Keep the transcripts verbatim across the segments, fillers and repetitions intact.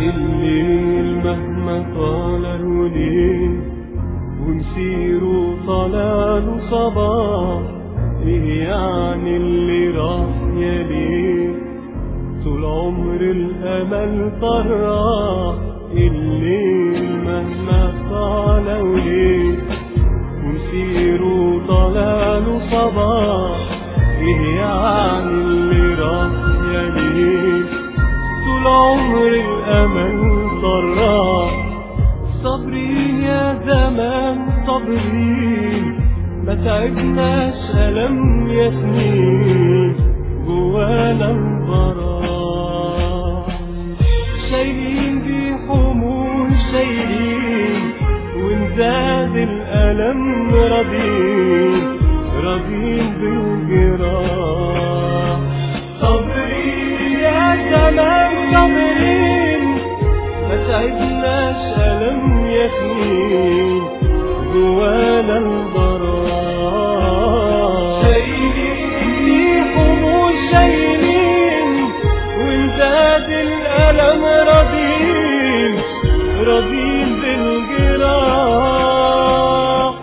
الليل مهما طال الليل ونسيره طلال وصباح، ايه يعني اللي راح يا ليل طول عمر الامل طراح. الليل مهما طال وليل ونسيره طلال وصباح، ايه يعني اللي راح يا ليل طول عمر الامل طراح. صابرين يا زمان صابرين، ما تعبناش ألم يا سنين جوانا البراح. شايلين بحمول شايلين ونزاد الألم راضين راضين بالجراح. صابرين يا زمان صابرين، ما تعبناش ألم يا سنين جوانا البراح. شايلين في حمول شايلين ونزاد الألم راضين راضين بالجراح.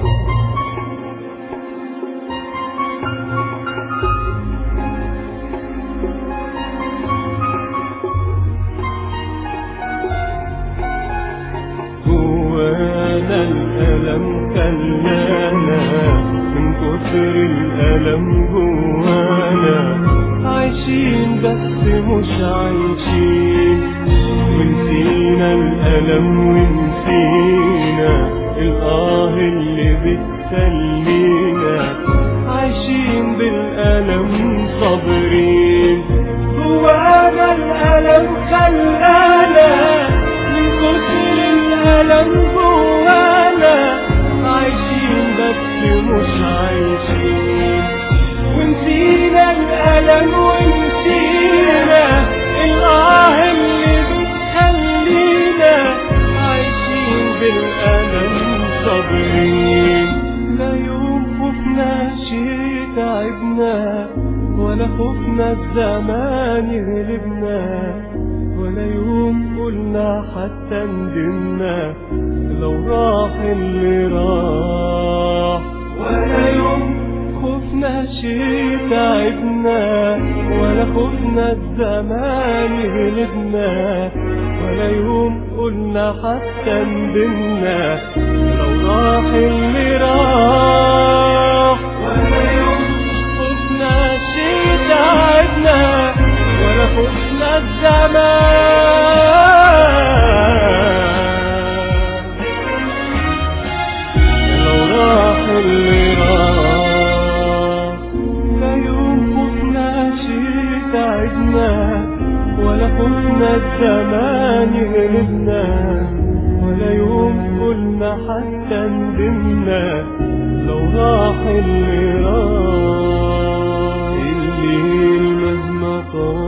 جوانا الألم خلانا من كتر الألم جوانا عايشين بس مش عايشين، ونسينا الألم ونسينا الآه اللي بتسلينا. عايشين بالألم صابرين، جوانا الألم خلانا من كتر الألم جوانا عايشين بس مش عايشين، ونسينا الألم ونسينا الآه اللي بتخلينا. عايشين بالألم صابرين، لا يوم خفنا شي تعبنا ولا خفنا الزمان يغلبنا، ولا يوم قلنا حتى ندمنا لو راح اللي راح. ولا يوم خفنا شي تعبنا ولا خفنا الزمان يغلبنا، ولا يوم قلنا حتى ندمنا لو راح اللي راح. ولا يوم خفنا شي تعبنا ولا خفنا الزمان لو راح اللي راح. لا يوم خفنا شي تعبنا ولا خفنا الزمان يغلبنا، ولا يوم قلنا حتى ندمنا لو راح اللي راح. الليل مهما طال